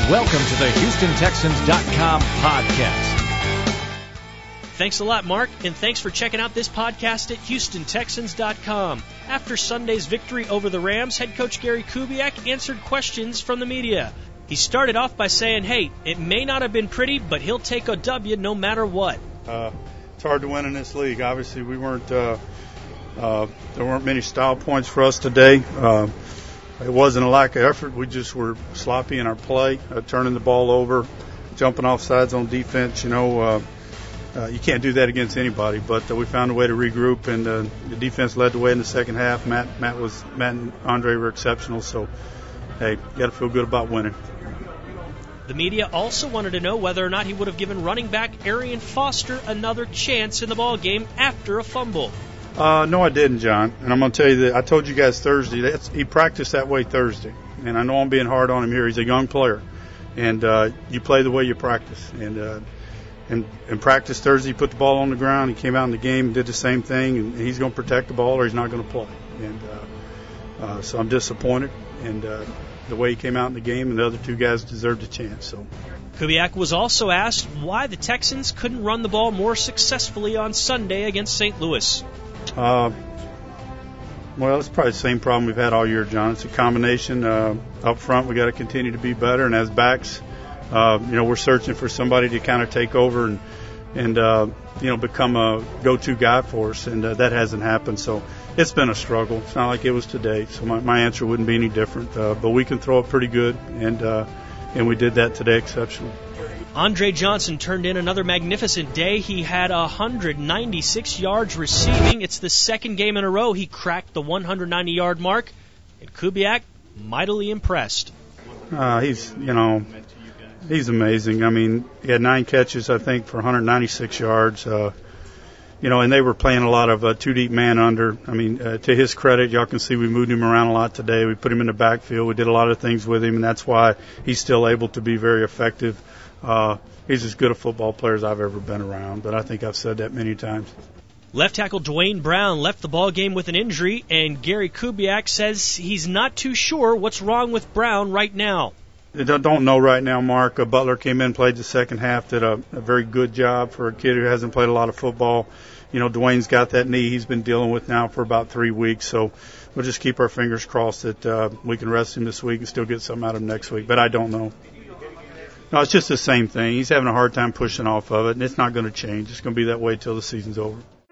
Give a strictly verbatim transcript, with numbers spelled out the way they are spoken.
Welcome to the Houston Texans dot com podcast. Thanks a lot, Mark, and thanks for checking out this podcast at Houston Texans dot com. After Sunday's victory over the Rams, head coach Gary Kubiak answered questions from the media. He started off by saying, hey, it may not have been pretty, but he'll take a W no matter what. Uh, it's hard to win in this league. Obviously, we weren't. Uh, uh, there weren't many style points for us today. Uh, it wasn't a lack of effort. We just were sloppy in our play, uh, turning the ball over, jumping off sides on defense. You know, uh, uh, you can't do that against anybody. But uh, we found a way to regroup, and uh, the defense led the way in the second half. Matt, Matt was, Matt and Andre were exceptional. So, hey, you got to feel good about winning. The media also wanted to know whether or not he would have given running back Arian Foster another chance in the ballgame after a fumble. Uh, no, I didn't, John. And I'm going to tell you that I told you guys Thursday. That's, he practiced that way Thursday. And I know I'm being hard on him here. He's a young player. And uh, you play the way you practice. And uh, in, in practice Thursday, he put the ball on the ground. He came out in the game and did the same thing. And he's going to protect the ball or he's not going to play. And uh, uh, so I'm disappointed. And uh, the way he came out in the game, and the other two guys deserved a chance. So. Kubiak was also asked why the Texans couldn't run the ball more successfully on Sunday against Saint Louis. Uh, well, it's probably the same problem we've had all year, John. It's a combination. Uh, up front, we got to continue to be better, and as backs, uh, you know, we're searching for somebody to kind of take over and and uh, you know become a go-to guy for us, and uh, that hasn't happened. So it's been a struggle. It's not like it was today. So my, my answer wouldn't be any different. Uh, but we can throw it pretty good, and uh, and we did that today exceptionally. Andre Johnson turned in another magnificent day. He had one hundred ninety-six yards receiving. It's the second game in a row he cracked the one hundred ninety-yard mark, and Kubiak mightily impressed. Uh, he's, you know, he's amazing. I mean, he had nine catches, I think, for one hundred ninety-six yards. Uh, you know, and they were playing a lot of uh, two-deep man under. I mean, uh, to his credit, y'all can see we moved him around a lot today. We put him in the backfield. We did a lot of things with him, and that's why he's still able to be very effective. Uh, he's as good a football player as I've ever been around, but I think I've said that many times. Left tackle Dwayne Brown left the ball game with an injury, and Gary Kubiak says he's not too sure what's wrong with Brown right now. I don't know right now, Mark. Uh, Butler came in, played the second half, did a, a very good job for a kid who hasn't played a lot of football. You know, Dwayne's got that knee he's been dealing with now for about three weeks, so we'll just keep our fingers crossed that uh, we can rest him this week and still get something out of him next week, but I don't know. No, it's just the same thing. He's having a hard time pushing off of it, and it's not going to change. It's going to be that way till the season's over.